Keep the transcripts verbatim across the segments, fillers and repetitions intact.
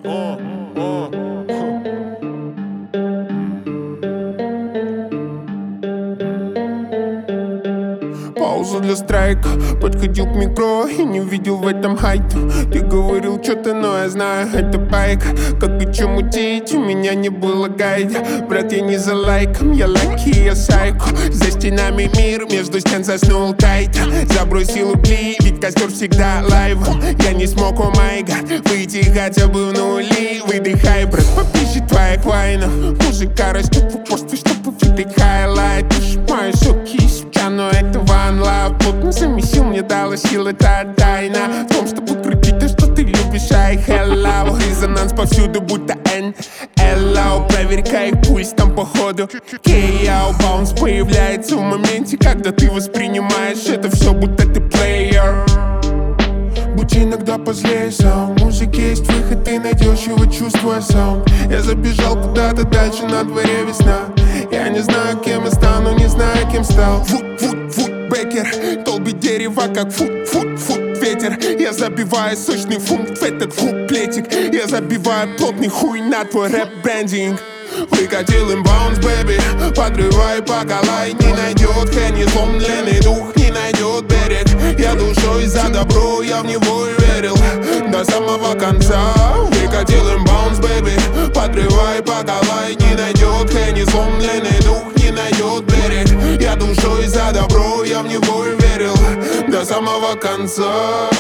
Пауза для страйка. Подходил к микро и не видел в этом хайта. Ты говорил что-то, но я знаю, это байк. Как и чё мутить, у меня не было гайда. Брат, я не за лайком, я лайки, я сайко. За стенами мир, между стен заснул тайта. Забросил угли, ведь костер всегда лайв. Я не смог, о май гад, выйти хотя бы в нули. Выдыхай, брат, попищет твоя хвайна. Музыка растет в упорстве, чтобы видеть хайлайт. Мои соки себя, но это one love. Плотно замесил, мне дала силы, это тайна. В том, чтобы крутить то, что ты любишь, ай, hello. Резонанс повсюду, будто эн эл о. Проверь, как пульс там походу кей о. Баунс появляется в моменте, когда ты воспринимаешь это все, будто ты плеер. Будь иногда позлее, саунд. В музыке есть выход, ты найдешь его, чувствуя саунд. Я забежал куда-то дальше, на дворе весна. Я не знаю, кем я стану, не знаю, кем стал. Фут, фут, фут, бекер. Долбит дерево, как фут, фут, фут, ветер. Я забиваю сочный фунт в этот куплетик. Я забиваю плотный хуй на твой рэп-брендинг. Выкатил им баунс, бэби. Подрывай, поколай. Не найдет Хенни, сломленный дух не найдет берег. Я душой за добро, я в него и верил до самого конца. Выкатил им баунс, бэби. Подрывай, поколай. Не найдет Хенни, сломленный дух не найдет берег. Я душой за добро, я в него и верил до самого конца.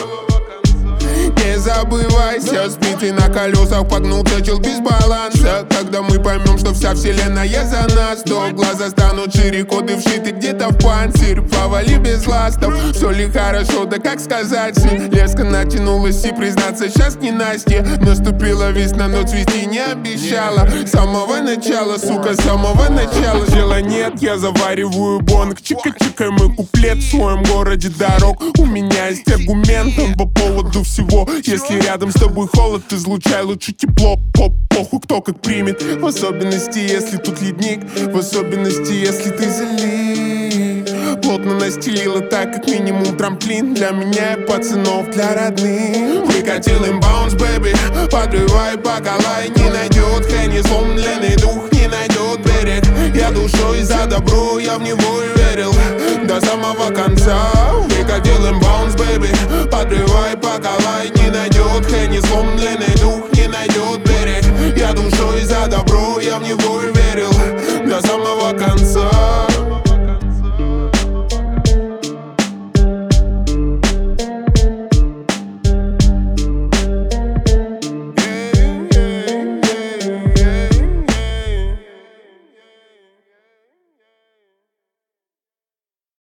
Не забывайся, сбитый на колесах, погнутся, чел без баланса. Когда мы поймем, что вся вселенная за нас, то глаза станут шире, коды вшиты где-то в панцирь. Повали без ластов, все ли хорошо, да как сказать. Леска натянулась и признаться, сейчас не Настя. Наступила весна, но цвести не обещала. С самого начала, сука, с самого начала. Дела нет, я завариваю бонг. Чика-чикай мой куплет в своем городе дорог. У меня есть аргумент, он по поводу всего. Если рядом с тобой холод, излучай лучше тепло. Поп, похуй, кто как примет. В особенности, если тут ледник. В особенности, если ты залит. Плотно настелила так, как минимум трамплин. Для меня и пацанов, для родных. Выкатил им баунс, бэби. Подрывай, поколай. Не найдет Хенни, сломленный дух не найдет берег. Я душой за добро, я в него и верил до самого конца. Выкатил им баунс, бэби. Подрывай, поколай.